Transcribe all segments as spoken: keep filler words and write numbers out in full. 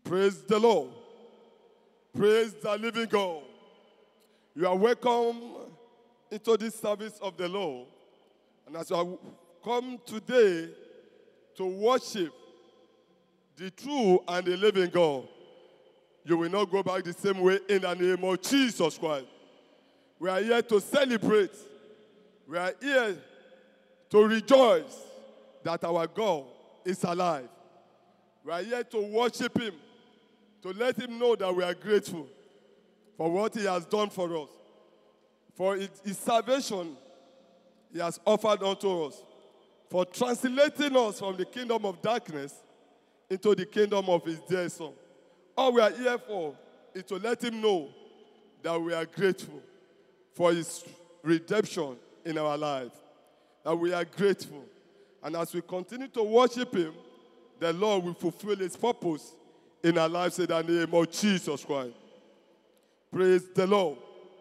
Praise the Lord. Praise the living God. You are welcome into this service of the Lord. And as you have come today to worship the true and the living God, you will not go back the same way in the name of Jesus Christ. We are here to celebrate. We are here to rejoice that our God is alive. We are here to worship Him, to let Him know that we are grateful for what He has done for us. For His salvation He has offered unto us. For translating us from the kingdom of darkness into the kingdom of His dear Son. All we are here for is to let Him know that we are grateful for His redemption in our life. That we are grateful. And as we continue to worship Him, the Lord will fulfill His purpose in our lives in the name of Jesus Christ. Praise the Lord.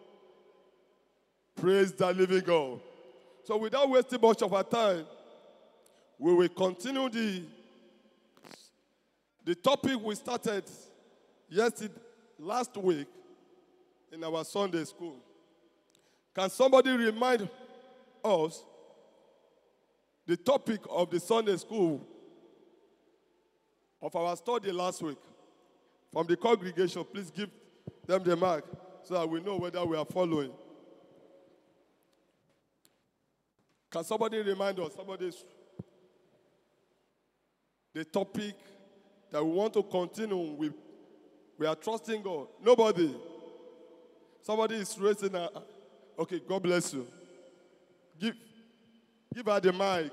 Praise the living God. So without wasting much of our time, we will continue the, the topic we started yesterday, last week in our Sunday school. Can somebody remind us the topic of the Sunday school of our study last week? From the congregation, please give them the mark so that we know whether we are following. Can somebody remind us, somebody, the topic that we want to continue with? We are trusting God. Nobody. Somebody is raising a... Okay, God bless you. Give, give her the mic.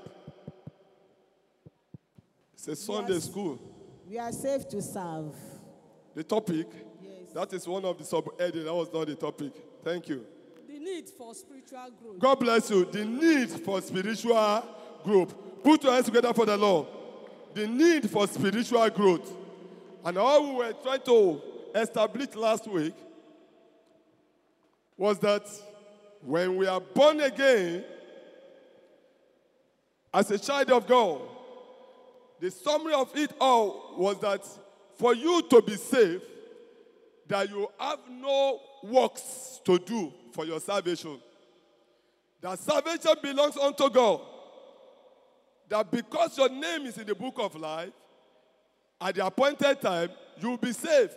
It's a Sunday Yes. school. We are safe to serve. The topic, Yes. that is one of the sub-heading. That was not the topic. Thank you. The need for spiritual growth. God bless you. The need for spiritual growth. Put your hands together for the Lord. The need for spiritual growth. And all we were trying to establish last week was that when we are born again as a child of God, the summary of it all was that for you to be saved, that you have no works to do for your salvation. That salvation belongs unto God. That because your name is in the book of life, at the appointed time, you will be saved.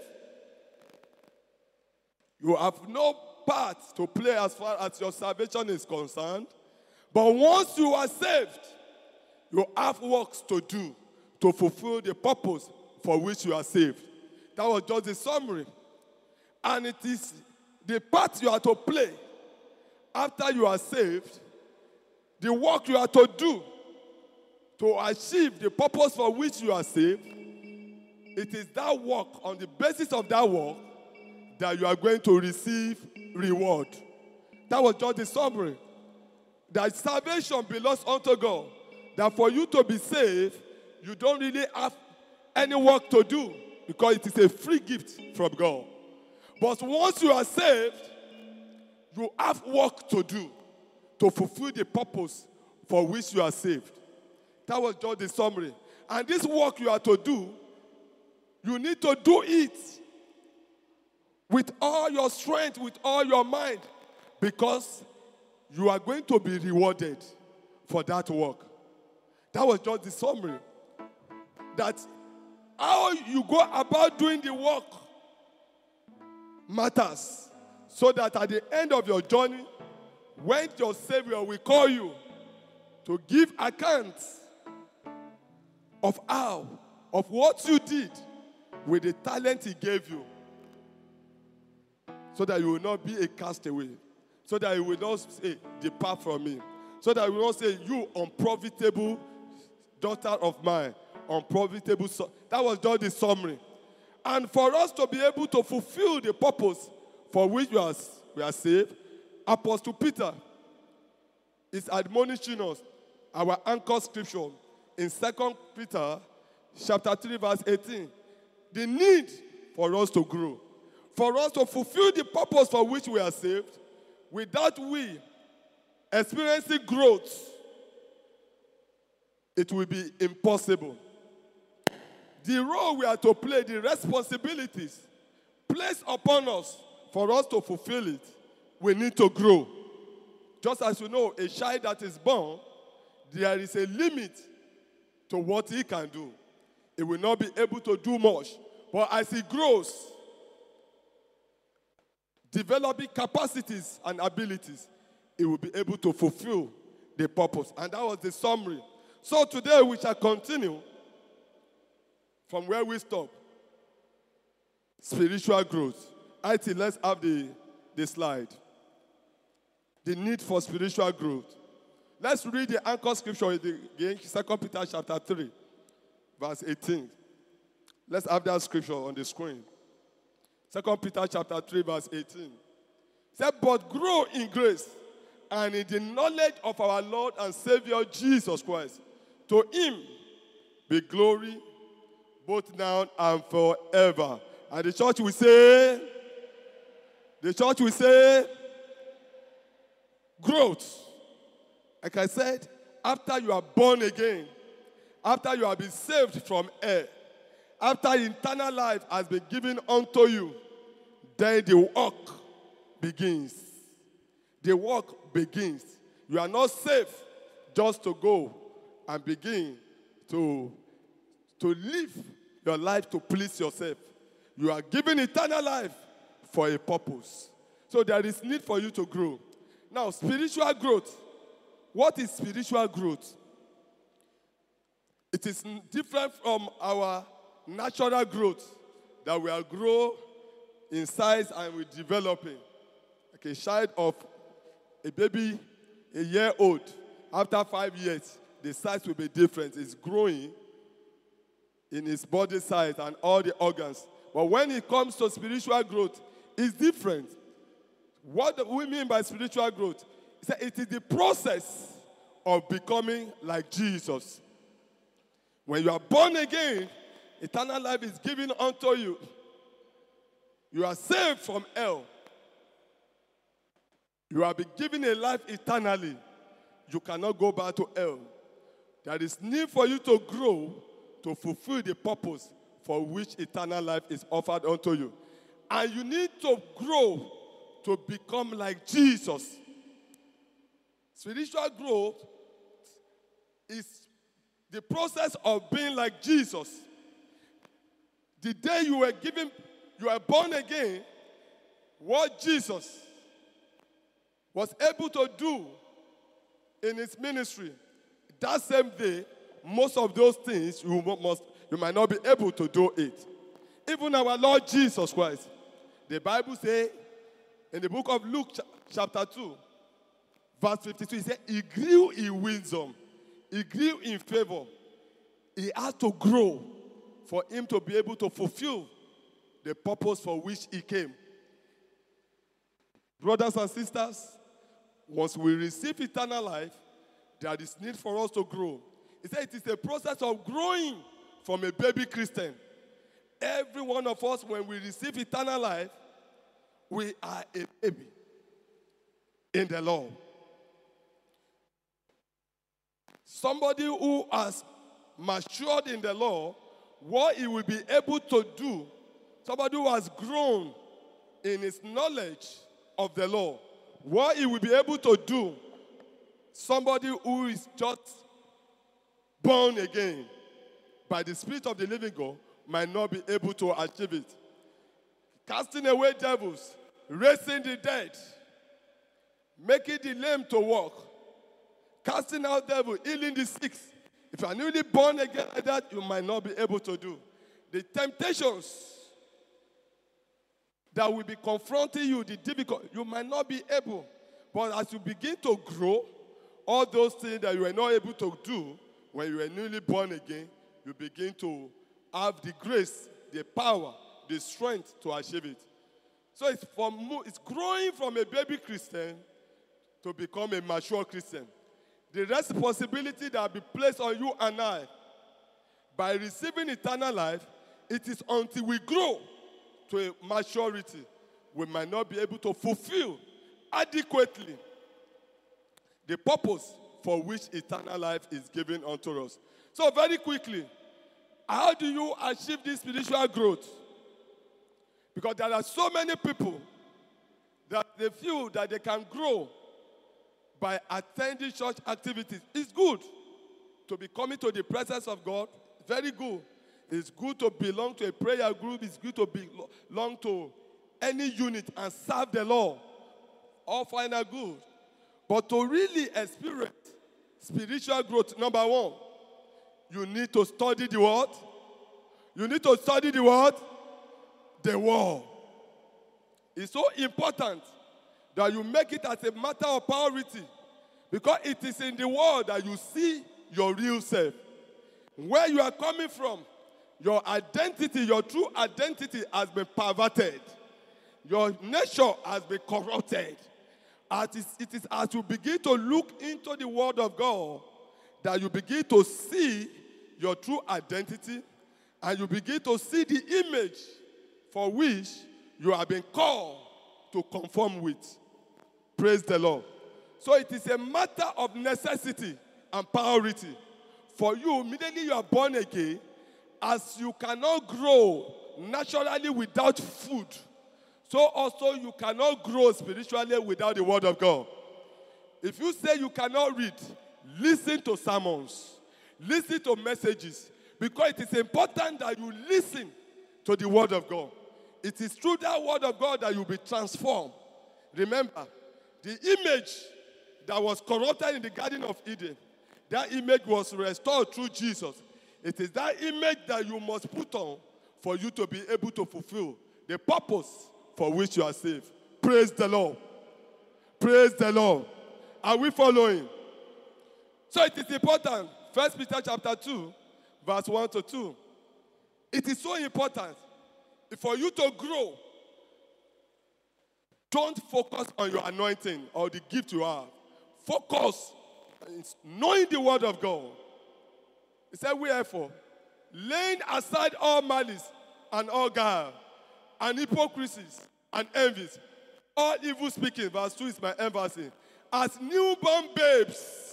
You have no part to play as far as your salvation is concerned. But once you are saved, you have works to do to fulfill the purpose for which you are saved. That was just the summary. And it is the part you are to play after you are saved, the work you are to do to achieve the purpose for which you are saved. It is that work, on the basis of that work, that you are going to receive reward. That was just the summary. That salvation belongs unto God. That for you to be saved, you don't really have any work to do because it is a free gift from God. But once you are saved, you have work to do to fulfill the purpose for which you are saved. That was just the summary. And this work you are to do, you need to do it with all your strength, with all your mind, because you are going to be rewarded for that work. That was just the summary. That how you go about doing the work matters. So that at the end of your journey, when your Savior will call you to give account of how, of what you did with the talent He gave you, so that you will not be a castaway, so that you will not say, depart from me, so that you will not say, you unprofitable daughter of mine, unprofitable son. That was just the summary. And for us to be able to fulfill the purpose for which we are, we are saved, Apostle Peter is admonishing us, our anchor scripture, in Second Peter chapter three, verse eighteen. The need for us to grow, for us to fulfill the purpose for which we are saved, without we experiencing growth, it will be impossible. the role we are to play, the responsibilities placed upon us for us to fulfill it, we need to grow. Just as you know, a child that is born, there is a limit to what he can do. He will not be able to do much. But as he grows, developing capacities and abilities, he will be able to fulfill the purpose. And that was the summary. So today we shall continue from where we stop. Spiritual growth. I T, let's have the, the slide. The need for spiritual growth. Let's read the anchor scripture again, Second Peter chapter three, verse eighteen. Let's have that scripture on the screen. Second Peter chapter three, verse eighteen. It said, but grow in grace and in the knowledge of our Lord and Savior Jesus Christ. To him be glory both now and forever. And the church will say, the church will say, growth. Like I said, after you are born again, after you have been saved from hell, after eternal life has been given unto you, then the work begins. The work begins. You are not saved just to go and begin to, to live your life to please yourself. You are given eternal life for a purpose. So there is need for you to grow. Now, spiritual growth. What is spiritual growth? It is different from our natural growth that we are grow in size and we're developing. Like a child of a baby, a year old, after five years, the size will be different. It's growing in its body size and all the organs. But when it comes to spiritual growth, it's different. What do we mean by spiritual growth? It's that it is the process of becoming like Jesus. When you are born again, eternal life is given unto you. You are saved from hell. You have been given a life eternally. You cannot go back to hell. There is need for you to grow to fulfill the purpose for which eternal life is offered unto you. And you need to grow to become like Jesus. Spiritual growth is the process of being like Jesus. The day you were given, you were born again, what Jesus was able to do in his ministry, that same day, most of those things you must, you might not be able to do it. Even our Lord Jesus Christ, the Bible says in the book of Luke chapter two, verse fifty-two, he said, he grew in wisdom. He grew in favor. He had to grow for him to be able to fulfill the purpose for which he came. Brothers and sisters, once we receive eternal life, there is need for us to grow. He said it is a process of growing from a baby Christian. Every one of us, when we receive eternal life, we are a baby in the Lord. Somebody who has matured in the Lord, what he will be able to do, somebody who has grown in his knowledge of the law, what he will be able to do, somebody who is just born again by the Spirit of the living God might not be able to achieve it. Casting away devils, raising the dead, making the lame to walk, casting out devils, healing the sick. If you are newly born again like that, you might not be able to do. The temptations that will be confronting you, the difficult, you might not be able. But as you begin to grow, all those things that you were not able to do when you were newly born again, you begin to have the grace, the power, the strength to achieve it. So it's, from, it's growing from a baby Christian to become a mature Christian. The responsibility that will be placed on you and I by receiving eternal life, it is until we grow to a maturity, we might not be able to fulfill adequately the purpose for which eternal life is given unto us. So very quickly, How do you achieve this spiritual growth? Because there are so many people that they feel that they can grow by attending church activities. It's good to be coming to the presence of God. Very good. It's good to belong to a prayer group. It's good to belong to any unit and serve the Lord. All fine and good. But to really experience spiritual growth, number one, you need to study the word. You need to study the word. The word. It's so important that you make it as a matter of priority, because it is in the word that you see your real self. Where you are coming from, your identity, your true identity has been perverted. Your nature has been corrupted. As it is as you begin to look into the word of God that you begin to see your true identity, and you begin to see the image for which you have been called to conform with. Praise the Lord. So it is a matter of necessity and priority. For you, immediately you are born again, as you cannot grow naturally without food, so also you cannot grow spiritually without the word of God. If you say you cannot read, listen to sermons, listen to messages, because it is important that you listen to the word of God. It is through that word of God that you'll be transformed. Remember, the image that was corrupted in the Garden of Eden, that image was restored through Jesus. It is that image that you must put on for you to be able to fulfill the purpose for which you are saved. Praise the Lord. Praise the Lord. Are we following? So it is important. First Peter chapter two, verse one to two. It is so important. For you to grow, don't focus on your anointing or the gift you have. Focus on knowing the word of God. He said, wherefore, laying aside all malice and all guile, and hypocrisies and envies, all evil speaking, verse two is my emphasis, as newborn babes,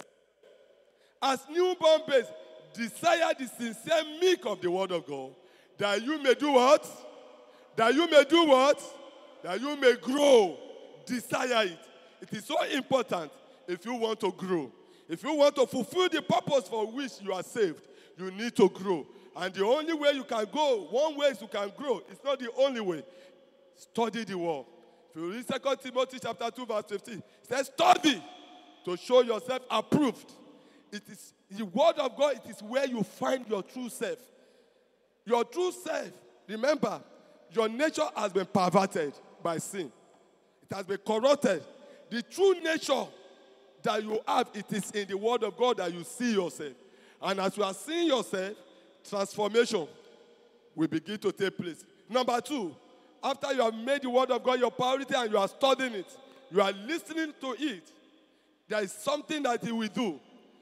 as newborn babes, desire the sincere milk of the word of God, that you may do what? That you may do what? That you may grow. Desire it. It is so important if you want to grow. If you want to fulfill the purpose for which you are saved, you need to grow. And the only way you can go, one way is you can grow. It's not the only way. Study the word. If you read Second Timothy chapter two, verse fifteen, it says, study to show yourself approved. It is the word of God, it is where you find your true self. Your true self, remember, your nature has been perverted by sin. It has been corrupted. The true nature that you have, it is in the word of God that you see yourself. And as you are seeing yourself, transformation will begin to take place. Number two, after you have made the word of God your priority and you are studying it, you are listening to it, there is something that he will do.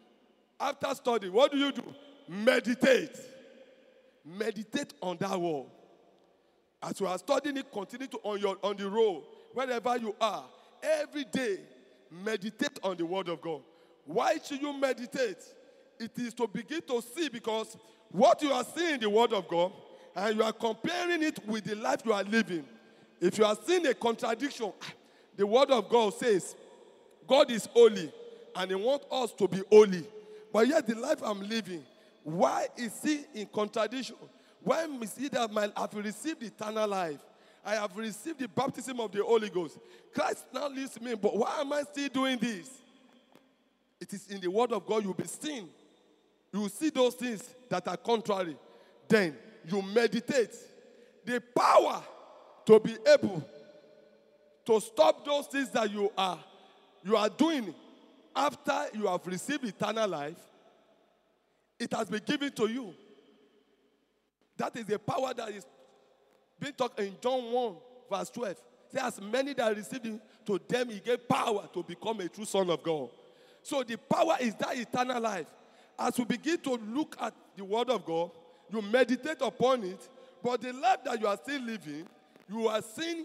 After study, what do you do? Meditate. Meditate on that word. As you are studying it, continue to on your on the road, wherever you are, every day, meditate on the word of God. Why should you meditate? It is to begin to see, because what you are seeing in the word of God, and you are comparing it with the life you are living. If you are seeing a contradiction, the word of God says, God is holy, and he wants us to be holy. But yet the life I'm living, why is he in contradiction? Why is it that I have received eternal life? I have received the baptism of the Holy Ghost. Christ now lives in me, but why am I still doing this? It is in the word of God you'll be seen. You will see those things that are contrary. Then you meditate. The power to be able to stop those things that you are, you are doing after you have received eternal life, it has been given to you. That is the power that is being taught in John one, verse twelve. It says, as many that received him, to them he gave power to become a true son of God. So the power is that eternal life. As you begin to look at the word of God, you meditate upon it, but the life that you are still living, you are seeing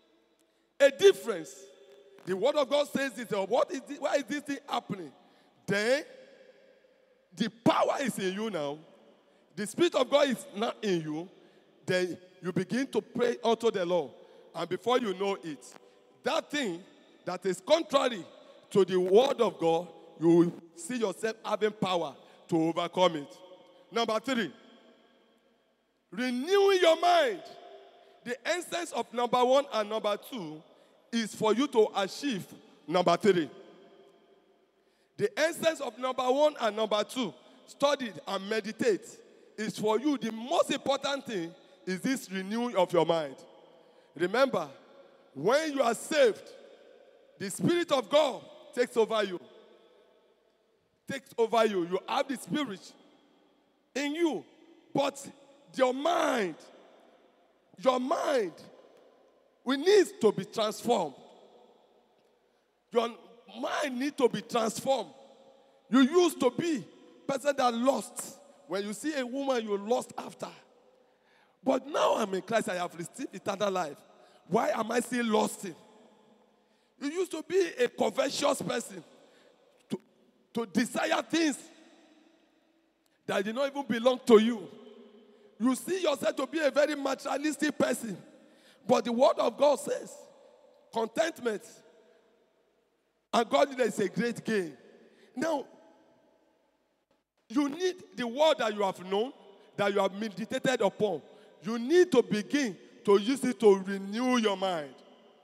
a difference. The word of God says this, what is this, why is this thing happening? Then, the power is in you now. the Spirit of God is not in you, then you begin to pray unto the Lord. And before you know it, that thing that is contrary to the word of God, you will see yourself having power to overcome it. Number three, renewing your mind. The essence of number one and number two is for you to achieve number three. The essence of number one and number two, study and meditate, is for you. The most important thing is this renewing of your mind. Remember, when you are saved, the Spirit of God takes over you. Takes over you. You have the Spirit in you. But your mind, your mind, we need to be transformed. Your mind needs to be transformed. You used to be a person that lost. When you see a woman, you lost after. But now I'm in Christ, I have received eternal life. Why am I still lost in? You used to be a covetous person, to, to desire things that did not even belong to you. You see yourself to be a very materialistic person. But the word of God says, contentment and godliness is a great gain. Now, you need the word that you have known, that you have meditated upon. You need to begin to use it to renew your mind.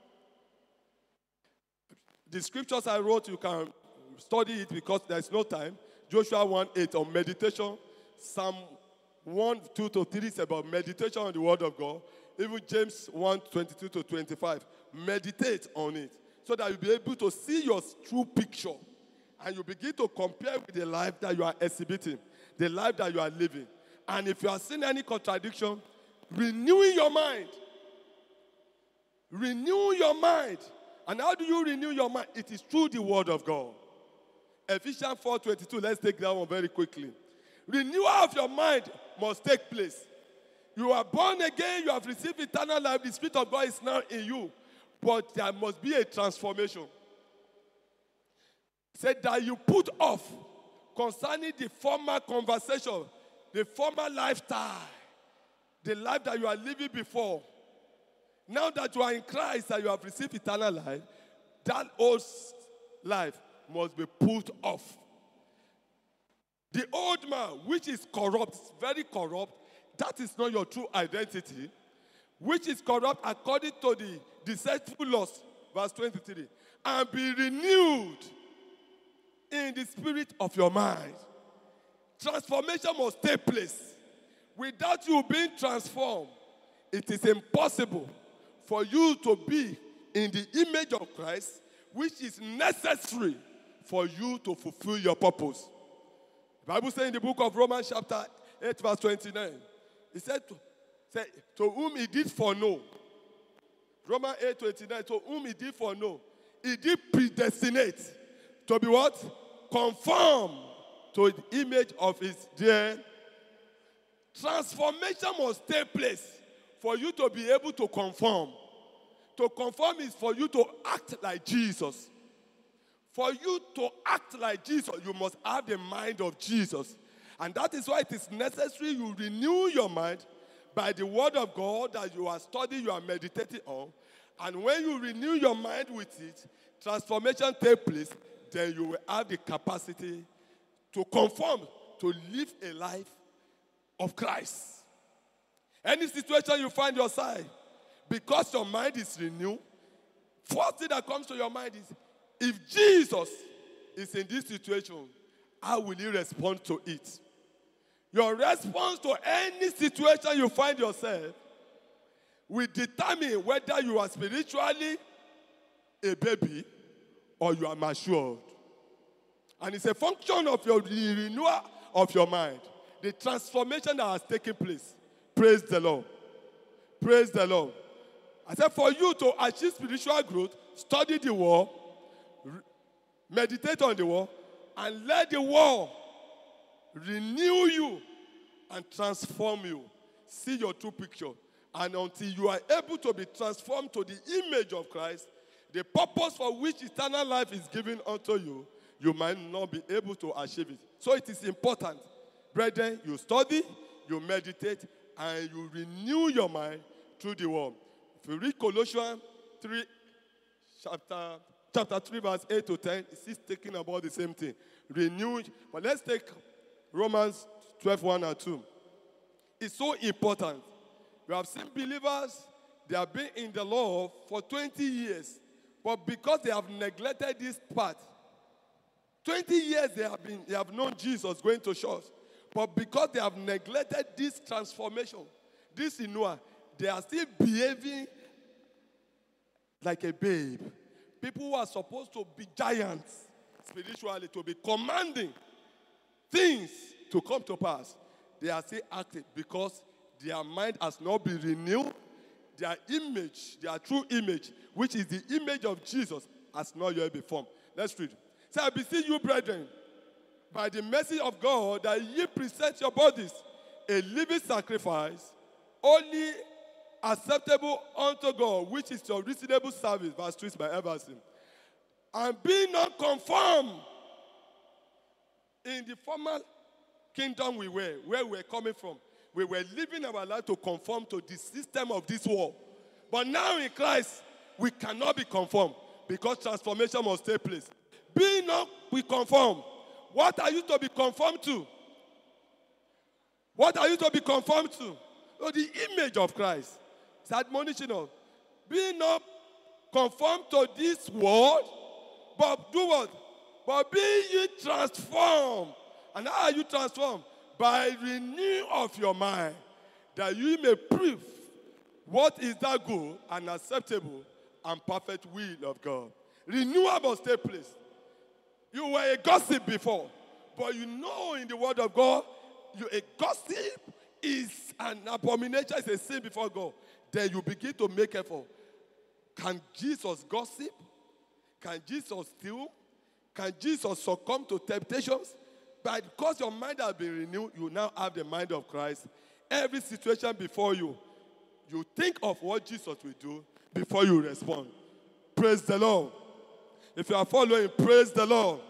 The scriptures I wrote, you can study it because there's no time. Joshua one eight on meditation. Psalm one two to three is about meditation on the word of God. Even James one twenty-two to twenty-five. Meditate on it so that you'll be able to see your true picture. And you begin to compare with the life that you are exhibiting, the life that you are living. And if you are seeing any contradiction, renewing your mind. Renew your mind. And how do you renew your mind? It is through the word of God. Ephesians four twenty-two, let's take that one very quickly. Renewal of your mind must take place. You are born again, you have received eternal life, the Spirit of God is now in you. But there must be a transformation. Said that you put off concerning the former conversation, the former lifestyle, the life that you are living before. Now that you are in Christ and you have received eternal life, that old life must be put off. The old man, which is corrupt, very corrupt, that is not your true identity, which is corrupt according to the deceitful lust, verse twenty-three, and be renewed in the spirit of your mind. Transformation must take place. Without you being transformed, it is impossible for you to be in the image of Christ, which is necessary for you to fulfill your purpose. The Bible says in the book of Romans chapter eight verse twenty-nine, it said to, said, to whom he did foreknow. Romans eight twenty-nine, to whom he did foreknow, he did predestinate to be what? Conform to the image of his dear. Transformation must take place for you to be able to conform. To conform is for you to act like Jesus. For you to act like Jesus, you must have the mind of Jesus. And that is why it is necessary you renew your mind by the word of God that you are studying, you are meditating on. And when you renew your mind with it, transformation takes place, then you will have the capacity to conform, to live a life of Christ. Any situation you find yourself, because your mind is renewed, first thing that comes to your mind is, if Jesus is in this situation, how will you respond to it? Your response to any situation you find yourself will determine whether you are spiritually a baby or you are matured. And it's a function of your renewal of your mind, the transformation that has taken place. Praise the Lord. Praise the Lord. I said for you to achieve spiritual growth, study the word, meditate on the word, and let the word renew you and transform you. See your true picture. And until you are able to be transformed to the image of Christ, the purpose for which eternal life is given unto you, you might not be able to achieve it. So it is important, brethren, you study, you meditate, and you renew your mind through the word. If you read Colossians three, chapter, chapter three, verse eight to ten, it's talking about the same thing. Renew. But let's take Romans twelve, one and two. It's so important. We have seen believers, they have been in the Lord for twenty years. But because they have neglected this part, twenty years they have been, they have known Jesus going to church. But because they have neglected this transformation, this Noah, they are still behaving like a babe. People who are supposed to be giants spiritually, to be commanding things to come to pass, they are still acting because their mind has not been renewed. Their image, their true image, which is the image of Jesus, has not yet been formed. Let's read. So I beseech you, brethren, by the mercy of God, that ye present your bodies a living sacrifice, only acceptable unto God, which is your reasonable service. Verse three by Everson. And be not conformed. In the former kingdom we were, where we were coming from, we were living our life to conform to the system of this world. But now in Christ, we cannot be conformed because transformation must take place. Be not be conformed. What are you to be conformed to? What are you to be conformed to? Oh, the image of Christ. It's admonishing us. Be not conformed to this world, but do what? But be ye transformed. And how are you transformed? By renewal of your mind, that you may prove what is that good and acceptable and perfect will of God. Renewal must take place. You were a gossip before, but you know in the word of God, you a gossip is an abomination, it's a sin before God. Then you begin to make effort. Can Jesus gossip? Can Jesus steal? Can Jesus succumb to temptations? But because your mind has been renewed, you now have the mind of Christ. Every situation before you, you think of what Jesus will do before you respond. Praise the Lord. If you are following, praise the Lord.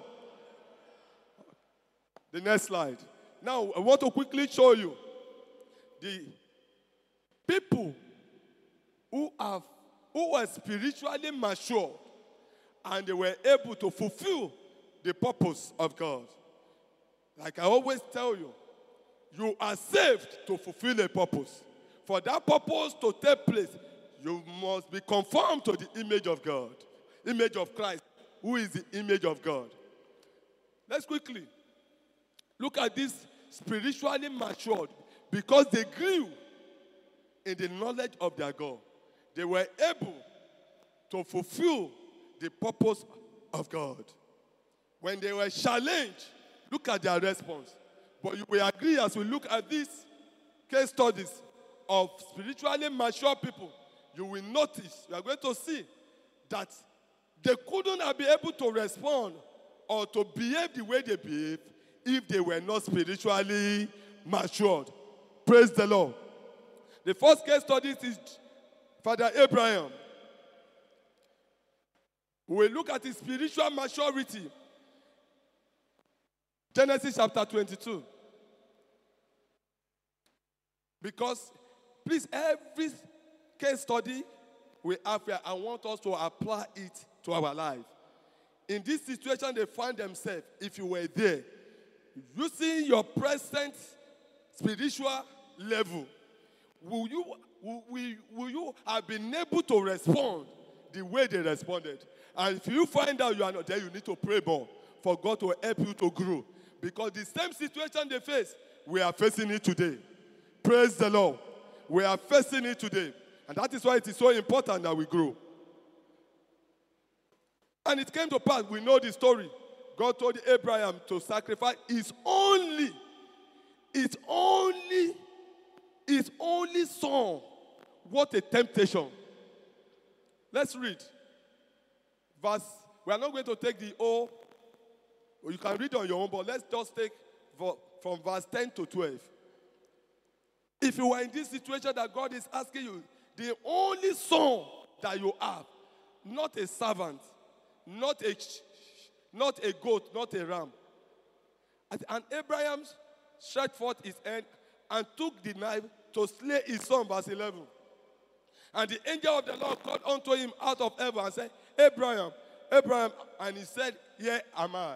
The next slide. Now, I want to quickly show you the people who have who were spiritually mature and they were able to fulfill the purpose of God. Like I always tell you, you are saved to fulfill a purpose. For that purpose to take place, you must be conformed to the image of God, image of Christ, who is the image of God. Let's quickly look at this spiritually matured because they grew in the knowledge of their God. They were able to fulfill the purpose of God. When they were challenged, look at their response. But you will agree as we look at these case studies of spiritually mature people, you will notice, you are going to see that they couldn't have been able to respond or to behave the way they behave if they were not spiritually matured. Praise the Lord. The first case study is Father Abraham. We will look at his spiritual maturity. Genesis chapter twenty-two. Because, please, every case study we have here, I want us to apply it to our life. In this situation they find themselves, if you were there, using your present spiritual level, will you, will, will, will you have been able to respond the way they responded? And if you find out you are not there, you need to pray more for God to help you to grow. Because the same situation they face, we are facing it today. Praise the Lord. We are facing it today. And that is why it is so important that we grow. And it came to pass, we know the story. God told Abraham to sacrifice his only, his only, his only son. What a temptation. Let's read. Verse, we are not going to take the O. You can read on your own, but let's just take from verse ten to twelve. If you are in this situation that God is asking you, the only son that you have, not a servant, not a, not a goat, not a ram. And Abraham stretched forth his hand and took the knife to slay his son, verse eleven. And the angel of the Lord called unto him out of heaven and said, Abraham, Abraham, and he said, here am I.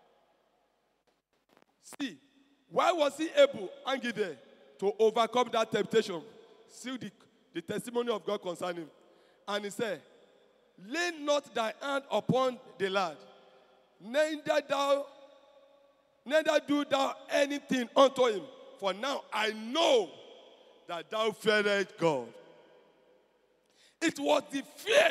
See, why was he able, hanging there, to overcome that temptation? See the, the testimony of God concerning him. And he said, lay not thy hand upon the lad, neither thou, neither do thou anything unto him. For now I know that thou fearest God. It was the fear.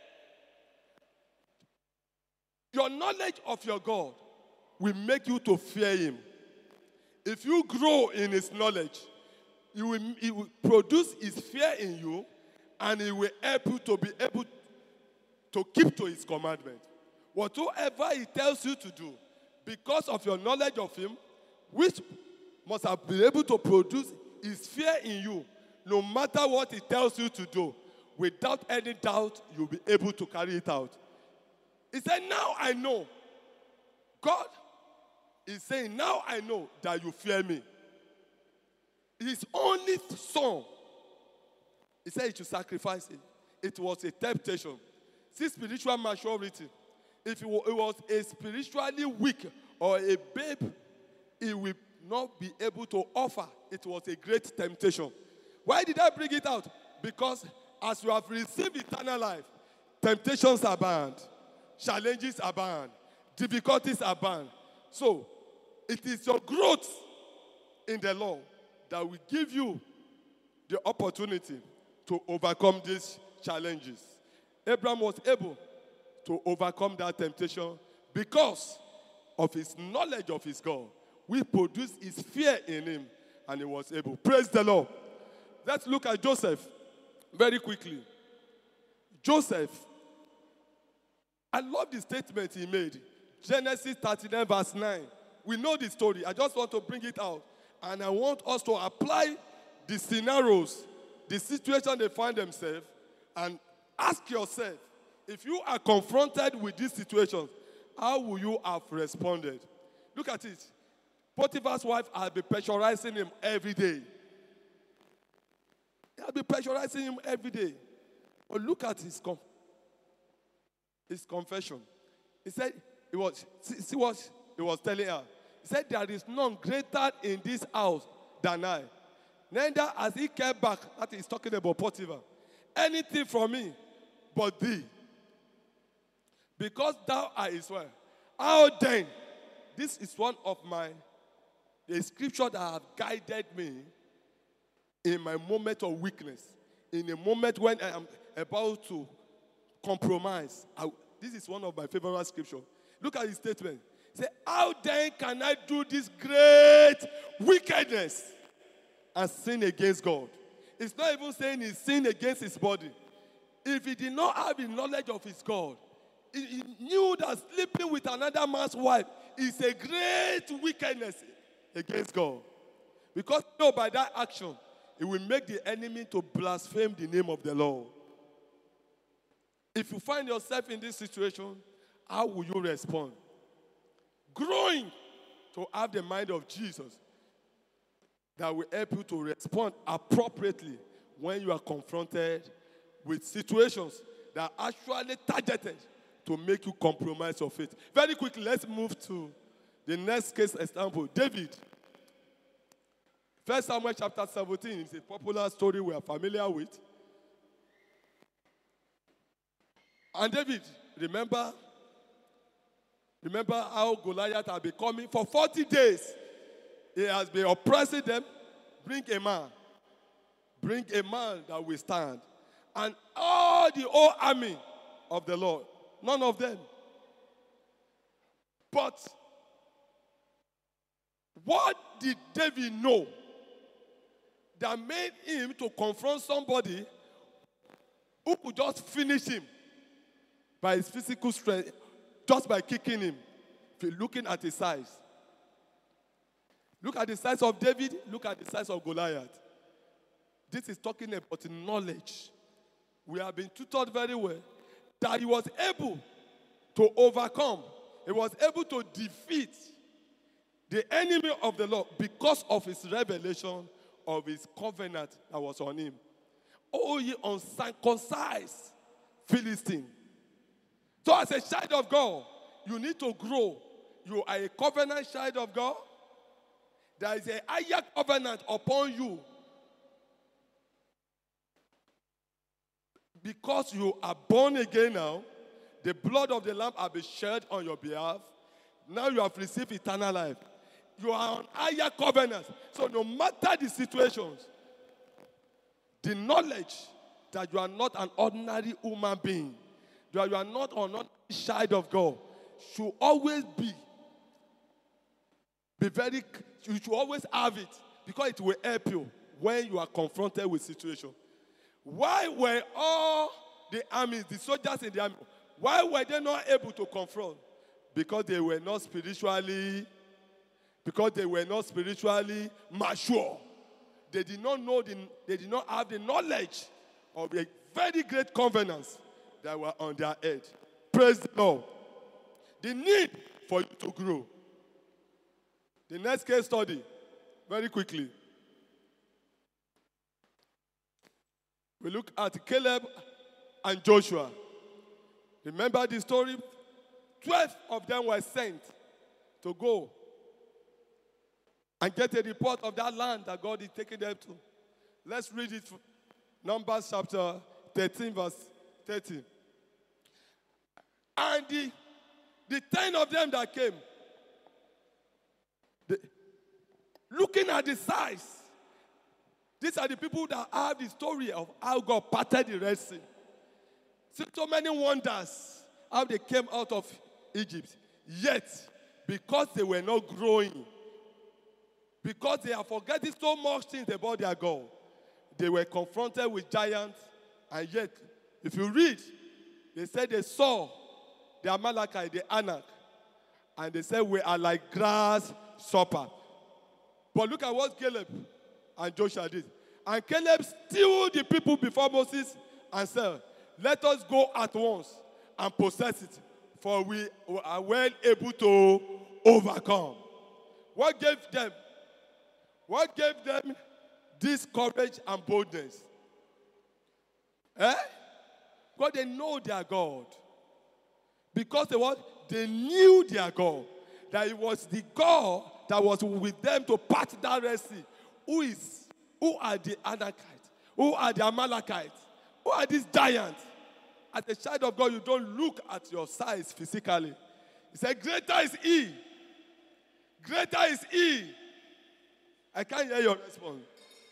Your knowledge of your God will make you to fear him. If you grow in his knowledge, he will, he will produce his fear in you, and he will help you to be able to keep to his commandment. Whatsoever he tells you to do, because of your knowledge of him, which must have been able to produce his fear in you, no matter what he tells you to do, without any doubt, you'll be able to carry it out. He said, now I know. God is saying, now I know that you fear me. His only son, he said he should sacrifice it. It was a temptation. See spiritual maturity. If it was a spiritually weak or a babe, he will not be able to offer. It was a great temptation. Why did I bring it out? Because as you have received eternal life, temptations abound, challenges abound, difficulties abound. So, it is your growth in the Lord that will give you the opportunity to overcome these challenges. Abraham was able to overcome that temptation because of his knowledge of his God. We produced his fear in him, and he was able. Praise the Lord. Let's look at Joseph very quickly. Joseph, I love the statement he made. Genesis thirty-nine verse nine. We know the story. I just want to bring it out. And I want us to apply the scenarios, the situation they find themselves, and ask yourself, if you are confronted with this situation, how will you have responded? Look at it. Potiphar's wife has been pressurizing him every day. He has been pressurizing him every day. But look at his, com- his confession. He said, he was, see, see what he was telling her. He said, there is none greater in this house than I. Neither has he kept back, that is talking about Potiphar, anything from me but thee. Because thou art Israel. How then? This is one of my, the scripture that have guided me in my moment of weakness. In a moment when I am about to compromise. I, this is one of my favorite scriptures. Look at his statement. Say, how then can I do this great wickedness and sin against God? It's not even saying he sinned against his body. If he did not have the knowledge of his God, he, he knew that sleeping with another man's wife is a great wickedness against God. Because you know, by that action, it will make the enemy to blaspheme the name of the Lord. If you find yourself in this situation, how will you respond? Growing to have the mind of Jesus that will help you to respond appropriately when you are confronted with situations that are actually targeted to make you compromise your faith. Very quickly, let's move to the next case example. David. First Samuel chapter seventeen is a popular story we are familiar with. And David, remember, remember how Goliath had been coming for forty days. He has been oppressing them. Bring a man. Bring a man that will stand. And all the whole army of the Lord, none of them. But what did David know that made him to confront somebody who could just finish him by his physical strength, just by kicking him? If you're looking at his size. Look at the size of David, look at the size of Goliath. This is talking about knowledge. We have been tutored very well that he was able to overcome, he was able to defeat the enemy of the Lord because of his revelation of his covenant that was on him. Oh, ye uncircumcised Philistine. So as a child of God, you need to grow. You are a covenant child of God. There is a higher covenant upon you. Because you are born again now, the blood of the Lamb has been shed on your behalf. Now you have received eternal life. You are on higher covenant. So no matter the situations, the knowledge that you are not an ordinary human being, that you are not an ordinary child of God, should always be, be very, you should always have it, because it will help you when you are confronted with situations. Why were all the armies, the soldiers in the army, why were they not able to confront? Because they were not spiritually, because they were not spiritually mature. They did not know, the, they did not have the knowledge of a very great covenants that were on their head. Praise the Lord. The need for you to grow. The next case study, very quickly. We look at Caleb and Joshua. Remember the story? Twelve of them were sent to go and get a report of that land that God is taking them to. Let's read it. Numbers chapter thirteen, verse thirty. And the, the ten of them that came, the, looking at the size, these are the people that have the story of how God parted the Red Sea. See, so many wonders how they came out of Egypt. Yet, because they were not growing, because they are forgetting so much things about their God, they were confronted with giants. And yet, if you read, they said they saw the Amalekite, the Anak, and they said, we are like grasshopper. But look at what Caleb and Joshua did. And Caleb stilled the people before Moses and said, let us go at once and possess it, for we are well able to overcome. What gave them? What gave them this courage and boldness? Eh? Because they know their God. Because they what? They knew their God. That it was the God that was with them to part that Red Sea. Who is? Who are the Anakites? Who are the Amalekites? Who are these giants? As a child of God, you don't look at your size physically. He said, greater is He. Greater is He. I can't hear your response.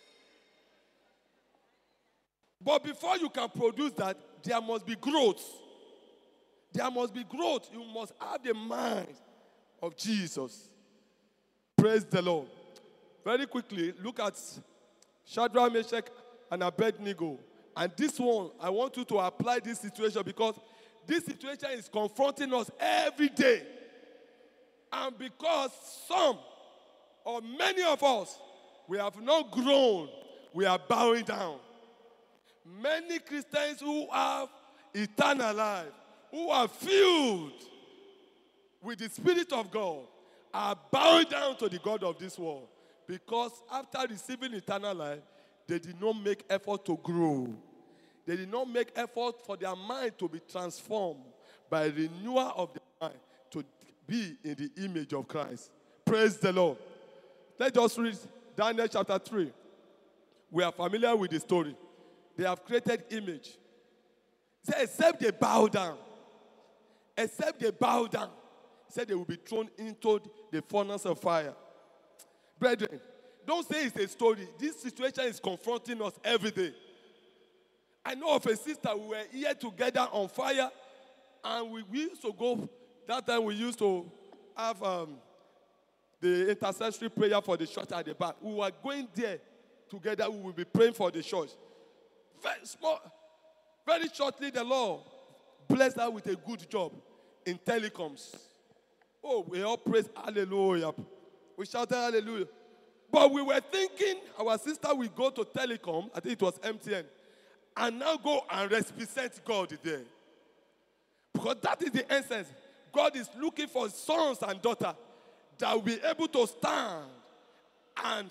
But before you can produce that, there must be growth. There must be growth. You must have the mind of Jesus. Praise the Lord. Very quickly, look at Shadrach, Meshach, and Abednego. And this one, I want you to apply this situation because this situation is confronting us every day. And because some or many of us, we have not grown, we are bowing down. Many Christians who have eternal life, who are filled with the Spirit of God, are bowing down to the God of this world. Because after receiving eternal life, they did not make effort to grow. They did not make effort for their mind to be transformed by renewal of their mind to be in the image of Christ. Praise the Lord. Let's just read Daniel chapter three. We are familiar with the story. They have created image. It said, except they bow down. Except they bow down. It said they will be thrown into the furnace of fire. Brethren, don't say it's a story. This situation is confronting us every day. I know of a sister, we were here together on fire, and we, we used to go, that time we used to have um, the intercessory prayer for the church at the back. We were going there together, we will be praying for the church. Very small, very shortly, the Lord blessed her with a good job in telecoms. Oh, we all praise hallelujah. We shouted hallelujah. But we were thinking our sister will go to telecom, I think it was M T N, and now go and represent God there. Because that is the essence. God is looking for sons and daughters that will be able to stand and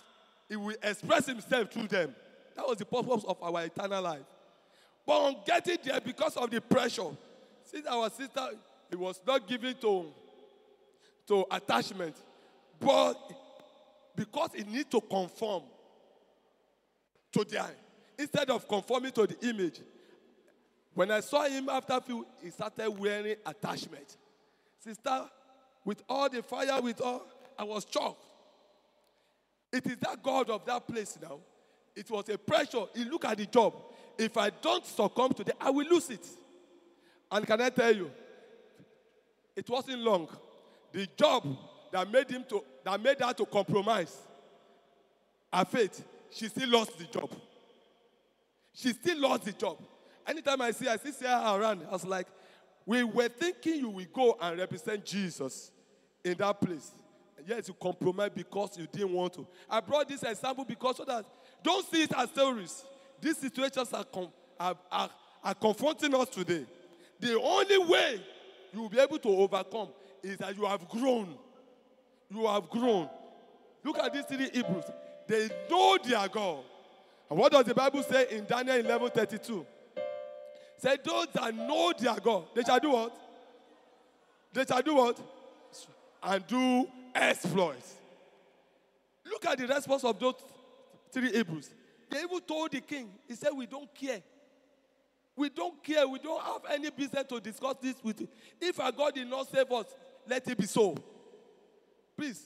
he will express himself through them. That was the purpose of our eternal life. But on getting there, because of the pressure, since our sister, it was not given to, to attachment, but because it needs to conform to the eye, instead of conforming to the image. When I saw him after a few, he started wearing attachment. Sister, with all the fire, with all, I was shocked. It is that God of that place now. It was a pressure. He looked at the job. If I don't succumb to it, I will lose it. And can I tell you, it wasn't long. The job that made him to that made her to compromise her faith, she still lost the job. She still lost the job. Anytime I see, I see her around, I was like, we were thinking you will go and represent Jesus in that place. Yes, you compromise because you didn't want to. I brought this example because so that don't see it as stories. These situations are, com- are, are, are confronting us today. The only way you will be able to overcome is that you have grown. You have grown. Look at these three Hebrews. They know their God. And what does the Bible say in Daniel eleven thirty-two? Say, those that know their God, they shall do what? They shall do what? And do exploits. Look at the response of those three Hebrews. They even told the king, he said, we don't care. We don't care. We don't have any business to discuss this with you. If our God did not save us, let it be so. Please,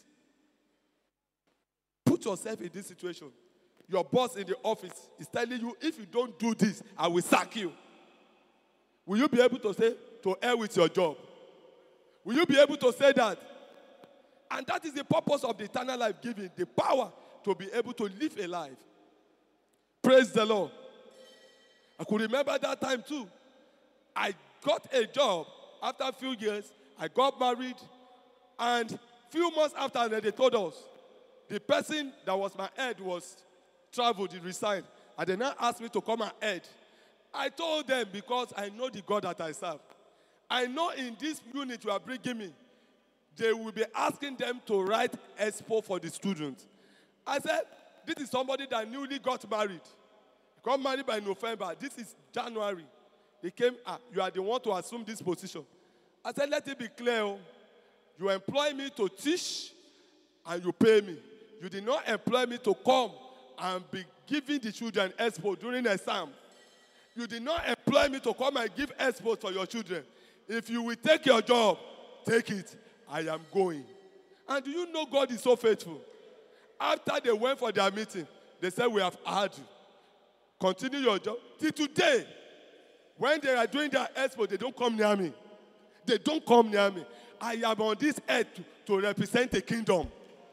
put yourself in this situation. Your boss in the office is telling you, if you don't do this, I will sack you. Will you be able to say, to hell with your job? Will you be able to say that? And that is the purpose of the eternal life giving, the power to be able to live a life. Praise the Lord. I could remember that time too. I got a job after a few years. I got married, and few months after that, they told us the person that was my head was traveled, he resigned, and they now asked me to come and head. I told them because I know the God that I serve. I know in this unit you are bringing me, they will be asking them to write expo for the students. I said, this is somebody that newly got married. He got married by November. This is January. They came, ah, you are the one to assume this position. I said, let it be clear. Oh. You employ me to teach and you pay me. You did not employ me to come and be giving the children expo during exam. You did not employ me to come and give expo for your children. If you will take your job, take it. I am going. And do you know God is so faithful? After they went for their meeting, they said, we have heard you. Continue your job. Till today, when they are doing their expo, they don't come near me. They don't come near me. I am on this earth to, to represent the kingdom.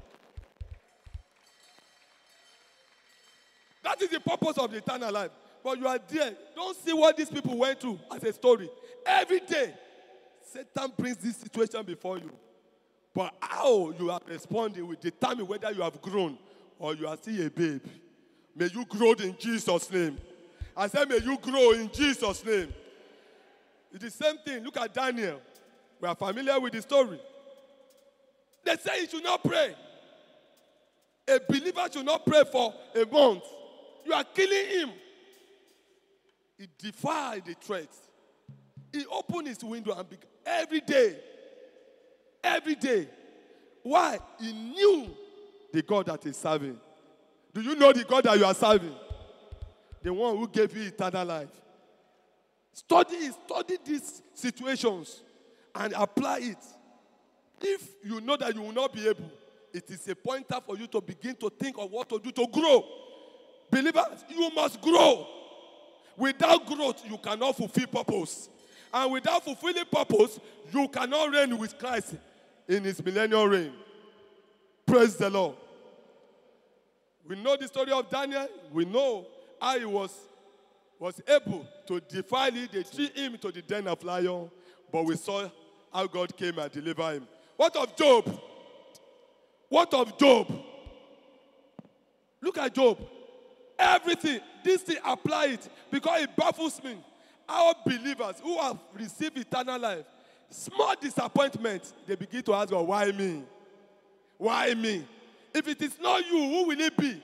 That is the purpose of the eternal life. But you are there. Don't see what these people went through as a story. Every day, Satan brings this situation before you. But how you are responding will determine whether you have grown or you are still a babe. May you grow in Jesus' name. I said, may you grow in Jesus' name. It's the same thing. Look at Daniel. We are familiar with the story. They say he should not pray. A believer should not pray for a month. You are killing him. He defied the threat. He opened his window and began every day. Every day. Why? He knew the God that he's serving. Do you know the God that you are serving? The one who gave you eternal life. Study, study these situations and apply it. If you know that you will not be able, it is a pointer for you to begin to think of what to do to grow. Believers, you must grow. Without growth, you cannot fulfill purpose. And without fulfilling purpose, you cannot reign with Christ in his millennial reign. Praise the Lord. We know the story of Daniel. We know how he was, was able to defy it. They threw him to the den of lions. But we saw how God came and delivered him. What of Job? What of Job? Look at Job. Everything, this thing, apply it because it baffles me. Our believers who have received eternal life, small disappointment, they begin to ask, well, why me? Why me? If it is not you, who will it be?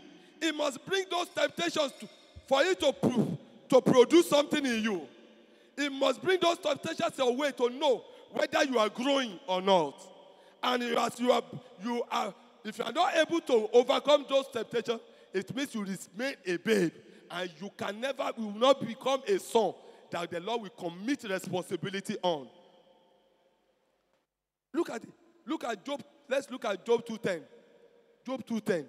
It must bring those temptations to, for it to, pro- to produce something in you. It must bring those temptations your way to know whether you are growing or not. And as you are, you are, if you are not able to overcome those temptations, it means you remain a babe, and you can never, you will not become a son that the Lord will commit responsibility on. Look at it. Look at Job. Let's look at Job two ten. Job two ten.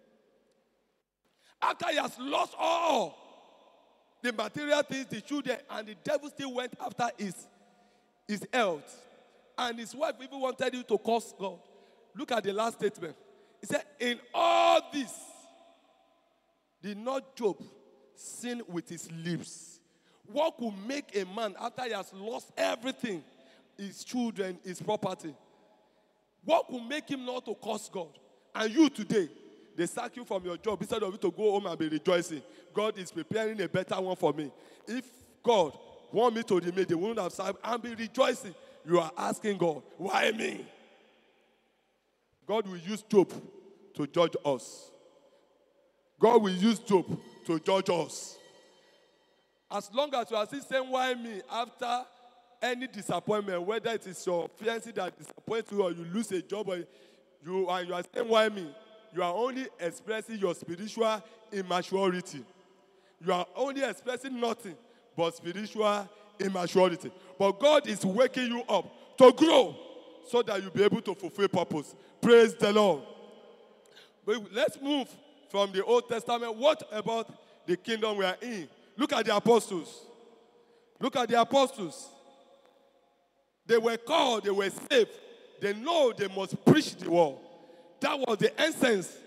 After he has lost all the material things, the children, and the devil still went after his, his health. And his wife even wanted him to curse God. Look at the last statement. He said, in all this, did not Job sin with his lips? What could make a man, after he has lost everything, his children, his property, what could make him not to curse God? And you today, they sack you from your job instead of you to go home and be rejoicing. God is preparing a better one for me. If God want me to remain, they wouldn't have served and be rejoicing. You are asking God, why me? God will use Job to judge us. God will use Job to judge us. As long as you are still saying, why me, after any disappointment, whether it is your fiancé that disappoints you or you lose a job, or you, and you are saying, why me? You are only expressing your spiritual immaturity. You are only expressing nothing but spiritual immaturity. But God is waking you up to grow so that you'll be able to fulfill purpose. Praise the Lord. But let's move from the Old Testament. What about the kingdom we are in? Look at the apostles. Look at the apostles. They were called, they were saved. They know they must preach the word. That was the essence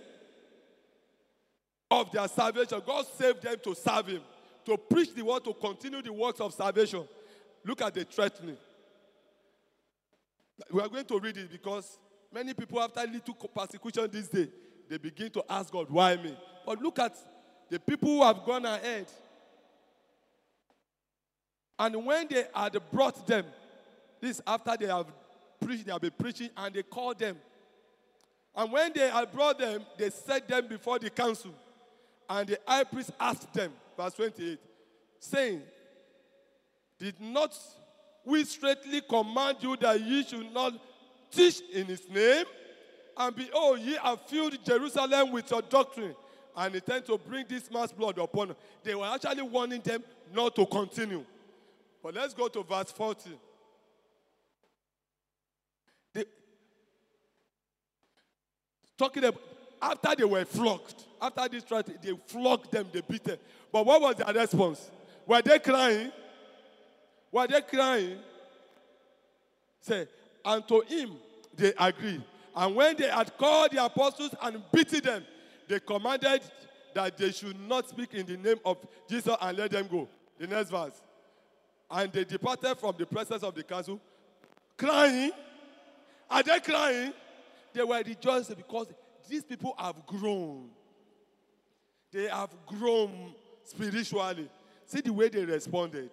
of their salvation. God saved them to serve him, to preach the word, to continue the works of salvation. Look at the threatening. We are going to read it because many people, after little persecution this day, they begin to ask God, why me? But look at the people who have gone ahead. And when they had brought them, this after they have preached, they have been preaching, and they called them. And when they had brought them, they set them before the council. And the high priest asked them, verse twenty-eight, saying, did not we straightly command you that ye should not teach in his name? And behold, ye have filled Jerusalem with your doctrine, and intend to bring this man's blood upon them. They were actually warning them not to continue. But let's go to verse forty. They, talking about, after they were flogged, after this trial, they flogged them, they beat them. But what was their response? Were they crying? Were they crying? Say, and to him they agreed. And when they had called the apostles and beaten them, they commanded that they should not speak in the name of Jesus and let them go. The next verse. And they departed from the presence of the council, crying. Are they crying? They were rejoicing because these people have grown. They have grown spiritually. See the way they responded.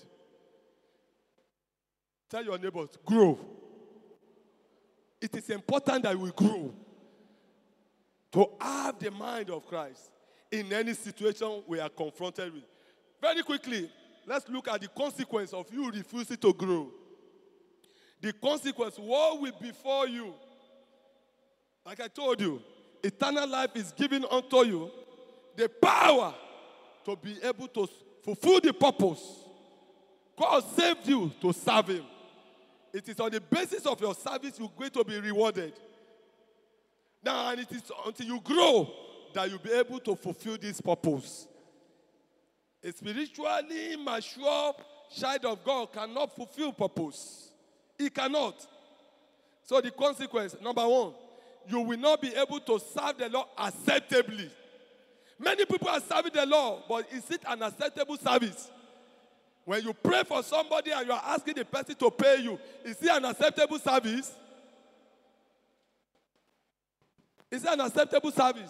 Tell your neighbors, grow. It is important that we grow to have the mind of Christ in any situation we are confronted with. Very quickly, let's look at the consequence of you refusing to grow. The consequence, what will befall you? Like I told you, eternal life is given unto you the power to be able to fulfill the purpose. God saved you to serve him. It is on the basis of your service you're going to be rewarded. Now, and it is until you grow that you'll be able to fulfill this purpose. A spiritually mature child of God cannot fulfill purpose. He cannot. So the consequence, number one, you will not be able to serve the Lord acceptably. Many people are serving the Lord, but is it an acceptable service? When you pray for somebody and you are asking the person to pay you, is it an acceptable service? Is it an acceptable service?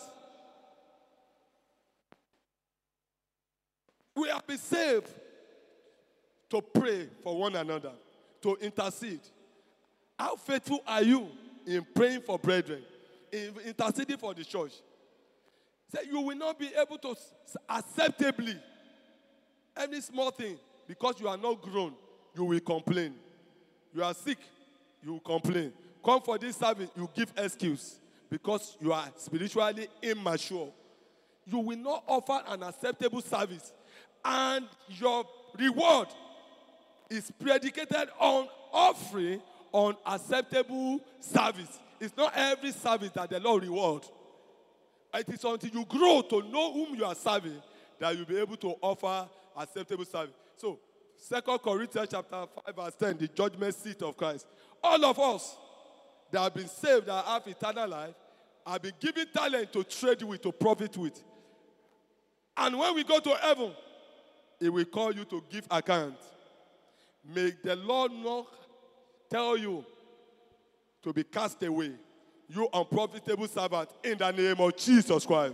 We have been saved to pray for one another, to intercede. How faithful are you in praying for brethren, in interceding for the church? Say you will not be able to s- acceptably any small thing because you are not grown, you will complain. You are sick, you will complain. Come for this service, you give excuse because you are spiritually immature. You will not offer an acceptable service, and your reward is predicated on offering on acceptable service. It's not every service that the Lord reward. It is until you grow to know whom you are serving that you'll be able to offer acceptable service. So, Second Corinthians chapter five, verse ten, the judgment seat of Christ. All of us that have been saved, that have eternal life, have been given talent to trade with, to profit with. And when we go to heaven, He will call you to give account. May the Lord not tell you to be cast away, you unprofitable servant, in the name of Jesus Christ.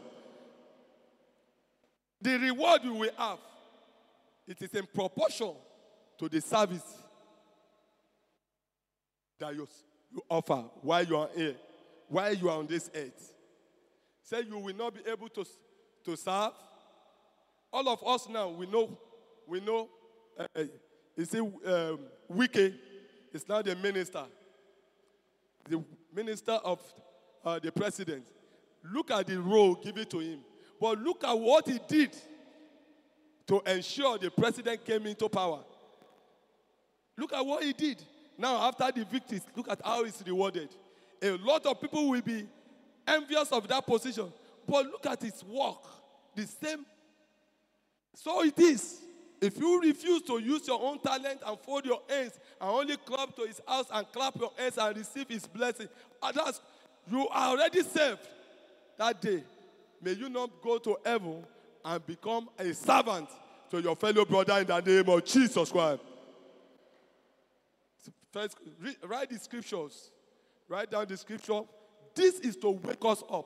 The reward you will have, it is in proportion to the service that you, you offer while you are here, while you are on this earth. Say you will not be able to, to serve. All of us now, we know, we know, uh, uh, you see, um, Wike is now the minister, the minister of uh, the president. Look at the role given to him. But look at what he did to ensure the president came into power. Look at what he did. Now, after the victories, look at how he's rewarded. A lot of people will be envious of that position. But look at his work. The same. So it is. If you refuse to use your own talent and fold your hands and only come to his house and clap your hands and receive his blessing, others, you are already saved that day. May you not go to heaven and become a servant to your fellow brother in the name of Jesus Christ. First, read, write the scriptures. Write down the scripture. This is to wake us up.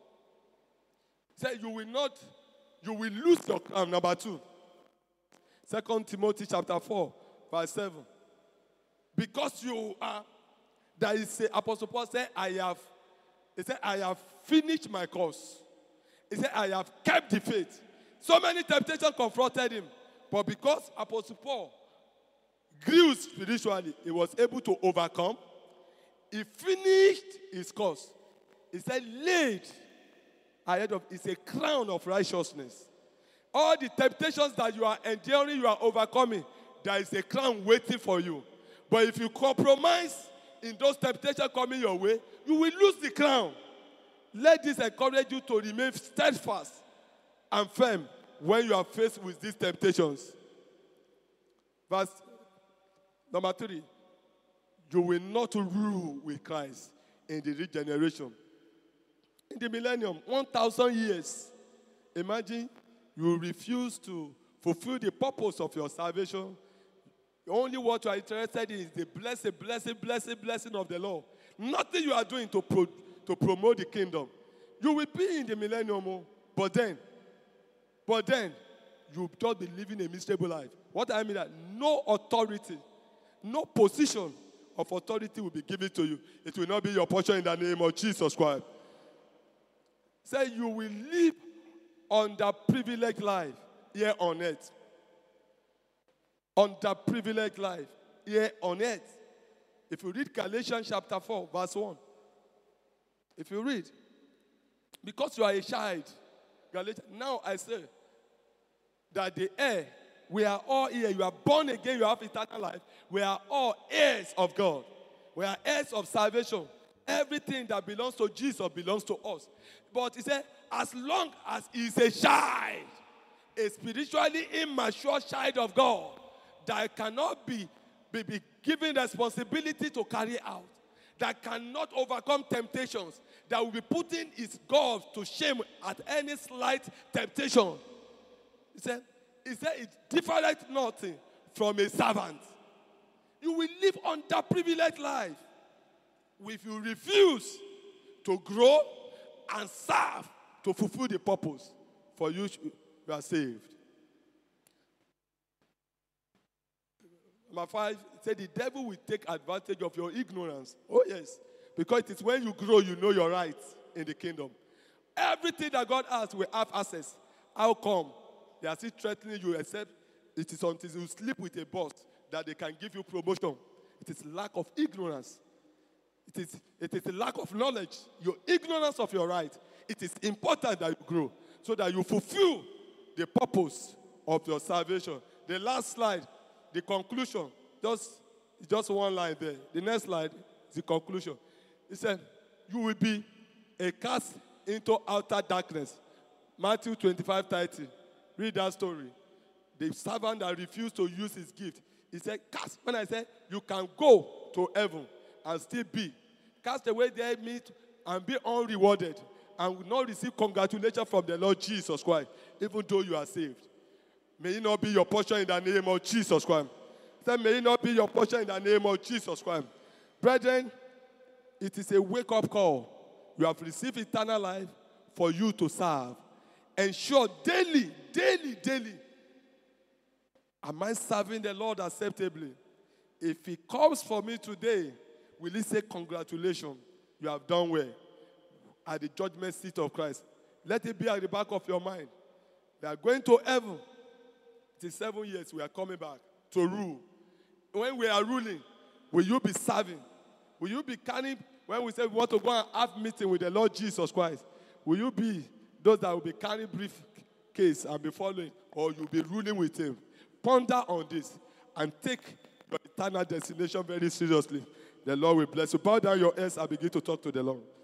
Say you will not, you will lose your crown. Number two. Second Timothy chapter four, verse seven. Because you are, that is, say, Apostle Paul said, I have, he said, I have finished my course. He said, I have kept the faith. So many temptations confronted him. But because Apostle Paul grew spiritually, he was able to overcome. He finished his course. He said, laid ahead of, it's a crown of righteousness. All the temptations that you are enduring, you are overcoming, there is a crown waiting for you. But if you compromise in those temptations coming your way, you will lose the crown. Let this encourage you to remain steadfast and firm when you are faced with these temptations. Verse number three. You will not rule with Christ in the regeneration. In the millennium, one thousand years. Imagine you refuse to fulfill the purpose of your salvation. Only what you are interested in is the blessed, blessed, blessed blessing of the Lord. Nothing you are doing to, pro, to promote the kingdom. You will be in the millennium, but then, but then, you will just be living a miserable life. What I mean that no authority, no position of authority will be given to you. It will not be your portion in the name of Jesus Christ. Say you will live under privileged life here on earth. Under privileged life here on earth. If you read Galatians chapter four, verse one. If you read, because you are a child, Galatians, now I say that the heir, we are all here. You are born again, you have eternal life. We are all heirs of God. We are heirs of salvation. Everything that belongs to Jesus belongs to us. But he said, as long as he is a child, a spiritually immature child of God, that cannot be, be, be given responsibility to carry out, that cannot overcome temptations, that will be putting his God to shame at any slight temptation. He said, he said it different nothing from a servant. You will live under privileged life. If you refuse to grow and serve to fulfill the purpose for which you are saved. Number five, it said the devil will take advantage of your ignorance. Oh yes, because it is when you grow you know your rights in the kingdom. Everything that God has will have access. How come? They are still threatening you, except it is until you sleep with a boss that they can give you promotion. It is lack of ignorance. It is, it is a lack of knowledge. Your ignorance of your right. It is important that you grow so that you fulfill the purpose of your salvation. The last slide, the conclusion, just, just one line there. The next slide is the conclusion. It said, you will be a cast into outer darkness. Matthew twenty-five thirty. Read that story. The servant that refused to use his gift, he said, cast. When I said, you can go to heaven and still be. Cast away their meat and be unrewarded and will not receive congratulations from the Lord Jesus Christ, even though you are saved. May it not be your portion in the name of Jesus Christ. Say, may it not be your portion in the name of Jesus Christ. Brethren, it is a wake-up call. You have received eternal life for you to serve. Ensure daily, daily, daily, am I serving the Lord acceptably? If he comes for me today, will he say, congratulations, you have done well at the judgment seat of Christ? Let it be at the back of your mind. We are going to heaven. It is seven years we are coming back to rule. When we are ruling, will you be serving? Will you be carrying, when we say we want to go and have meeting with the Lord Jesus Christ, will you be those that will be carrying briefcase and be following, or you'll be ruling with him? Ponder on this and take your eternal destination very seriously. The Lord will bless you. Bow down your heads and begin to talk to the Lord.